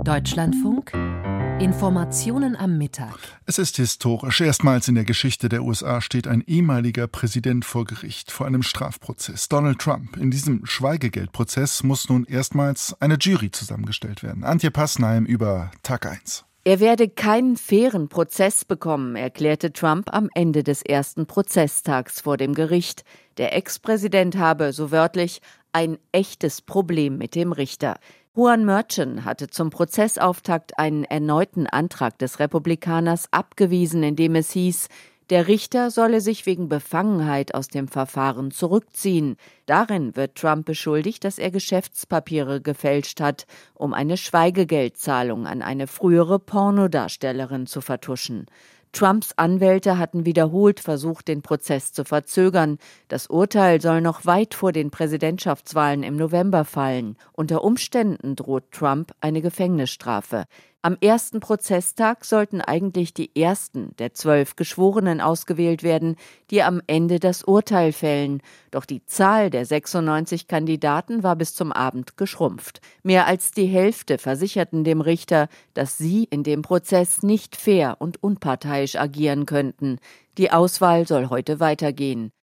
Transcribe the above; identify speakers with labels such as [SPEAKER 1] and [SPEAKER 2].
[SPEAKER 1] Deutschlandfunk. Informationen am Mittag.
[SPEAKER 2] Es ist historisch. Erstmals in der Geschichte der USA steht ein ehemaliger Präsident vor Gericht, vor einem Strafprozess. Donald Trump. In diesem Schweigegeldprozess muss nun erstmals eine Jury zusammengestellt werden. Antje Passnheim über Tag 1.
[SPEAKER 3] Er werde keinen fairen Prozess bekommen, erklärte Trump am Ende des ersten Prozesstags vor dem Gericht. Der Ex-Präsident habe, so wörtlich, ein echtes Problem mit dem Richter. Juan Merchan hatte zum Prozessauftakt einen erneuten Antrag des Republikaners abgewiesen, in dem es hieß, der Richter solle sich wegen Befangenheit aus dem Verfahren zurückziehen. Darin wird Trump beschuldigt, dass er Geschäftspapiere gefälscht hat, um eine Schweigegeldzahlung an eine frühere Pornodarstellerin zu vertuschen. Trumps Anwälte hatten wiederholt versucht, den Prozess zu verzögern. Das Urteil soll noch weit vor den Präsidentschaftswahlen im November fallen. Unter Umständen droht Trump eine Gefängnisstrafe. Am ersten Prozesstag sollten eigentlich die ersten der 12 Geschworenen ausgewählt werden, die am Ende das Urteil fällen. Doch die Zahl der 96 Kandidaten war bis zum Abend geschrumpft. Mehr als die Hälfte versicherten dem Richter, dass sie in dem Prozess nicht fair und unparteiisch agieren könnten. Die Auswahl soll heute weitergehen.